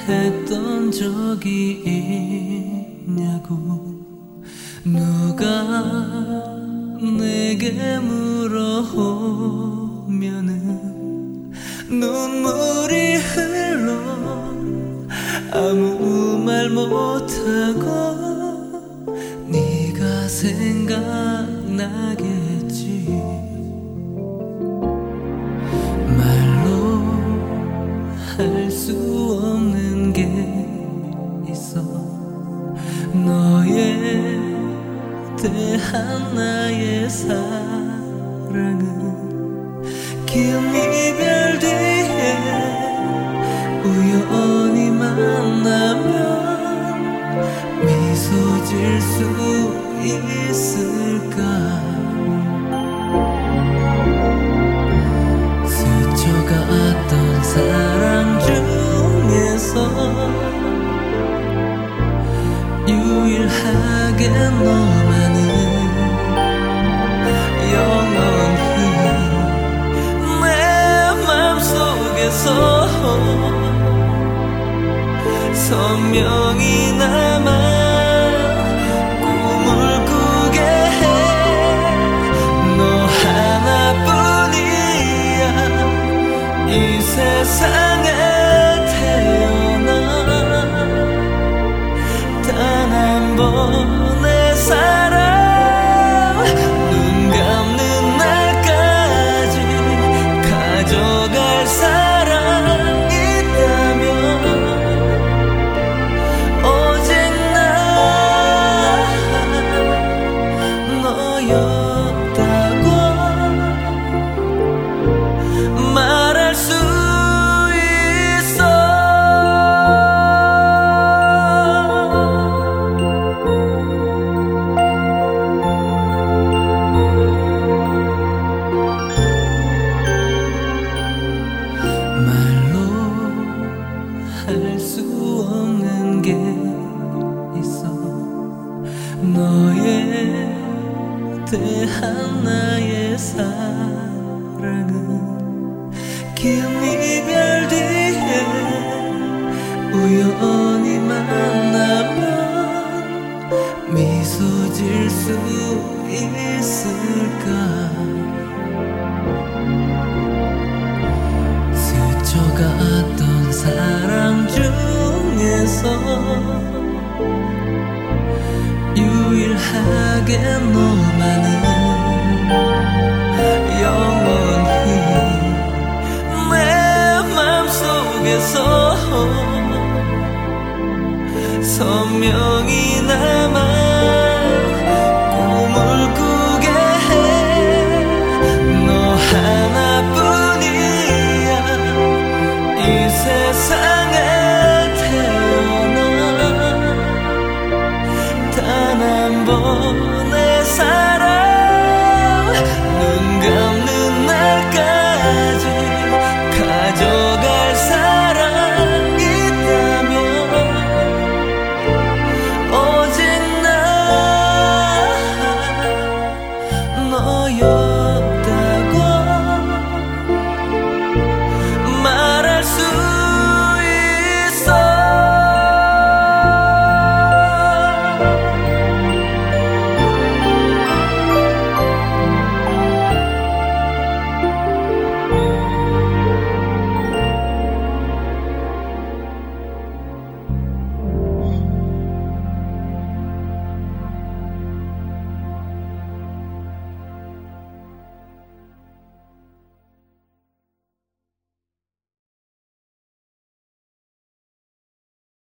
했던 적이 있냐고 누가 내게 물어오면은 눈물이 흘러 아무 말 못하고 네가 생각나겠지. 말로 할 수 없는 게 있어. 너에 대한 나의 사랑은 긴 이별 뒤에 우연히 만나면 미소 질 수 있을까. 스쳐갔던 사랑 중에서 유일하게 너만은 영원히 내 맘속에서 선명히 남아 꿈을 꾸게 해. 너 하나뿐이야 이 세상에 태어나 단 한 번의 사랑. 눈 감는 날까지 가져갈 사랑 있다면 오직 난 너였다고 말할 수 있어. 말로 할 수 없는 게 있어. 너에 대한 나의 사랑은 긴 이별 뒤에 우연히 만나면 미소 질 수 있을까. 스쳐갔던 사랑 중에서 유일하게 너만은 영원히 내 맘속에서 선명히 남아